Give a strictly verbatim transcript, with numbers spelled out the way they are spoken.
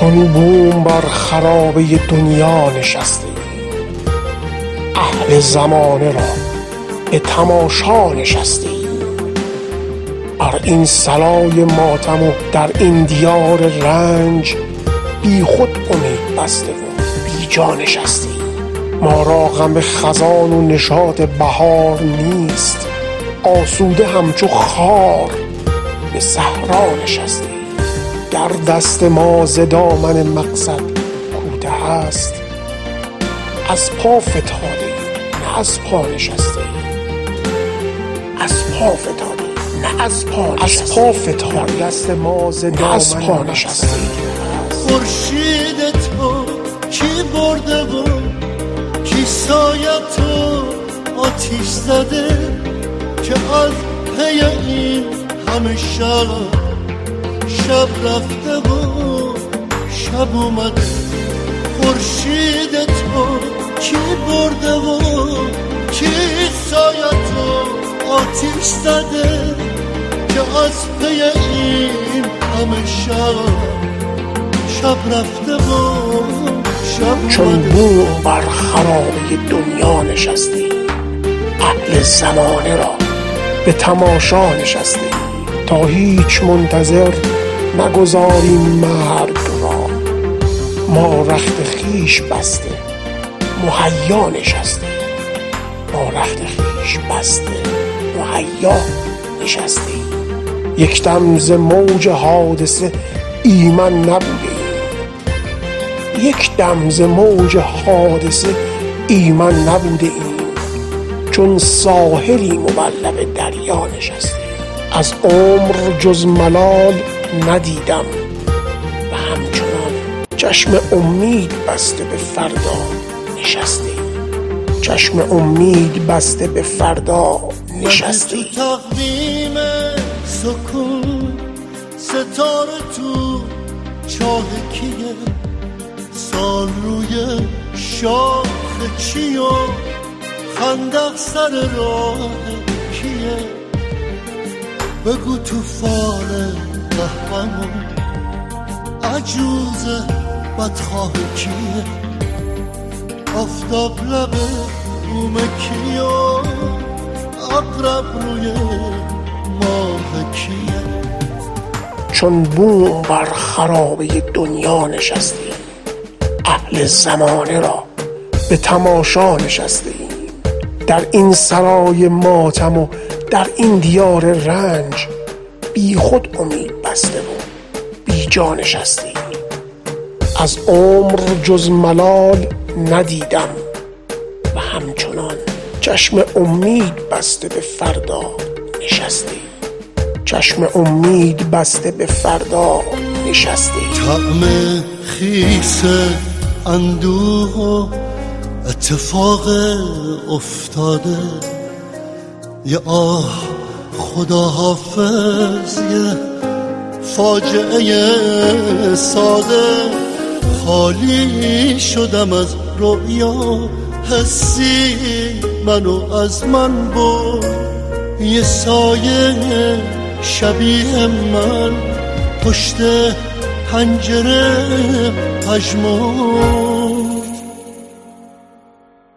چون بوم بر خرابه دنیا نشسته ایم، اهل زمانه را به تماشا نشسته ایم. بر این سرای ماتم و در این دیار رنج، بی خود امید بسته و بی جا نشسته ایم. ما را غم خزان و نشاط بهار نیست، آسوده همچو خار به صحرا نشسته ایم. در دست ما ز دامن مقصد کوته است، از پا فتاده ایم نه از پا نشسته ایم. از پا فتاده ایم نه از پا نشسته ایم. از پا فتاده دست ما ز دامن پا نشسته ایم. خورشید تو کی برده و کی سایت تو آتیش زده، که از پی این همه شب شب رفته و شب اومده. خورشید تو کی برده و کی سایت تو آتیش زده، که از پی این همه شب شب رفته و شب چون بوم بر خرابه دنیا نشستی، اهل زمانه را به تماشا نشستی. تا هیچ منتظر نگذاریم مرگ را، ما رخت خیش بسته مهیا نشستی. ما رخت خیش بسته مهیا نشستی. یک دم ز موج حادثه ایمن نبوده ایم، یک دم ز موج حادثه ایمن نبوده ایم. چون ساحلیم و بر لب دریا نشستیم، از عمر جز ملال ندیدم و همچنان چشم امید بسته به فردا نشستیم. چشم امید بسته به فردا نشستیم. تو تقویم سکون ستاره تو چاه کیه، سال روی شاخ چی و خندق سر راه کیه. بگو تو فال قهوه‌مون عجوز بدخواه کیه، آفتاب لب بوم کیه، عقرب روی ماه کیه. چون بوم بر خرابه دنیا نشستیم، اهل زمانه را به تماشا نشستیم. در این سرای ماتم و در این دیار رنج، بی خود امید بسته و بی جا نشستیم. از عمر جز ملال ندیدم و همچنان چشم امید بسته به فردا نشستیم. چشم امید بسته به فردا نشستیم. طعم خیس اندوه و اتفاق افتاده، یه آه خدا حافظ، یه فاجعه ساده. خالی شدم از رؤیا، حسی منو از من برد. یه سایه شبیه من پشت پنجره پژمرد.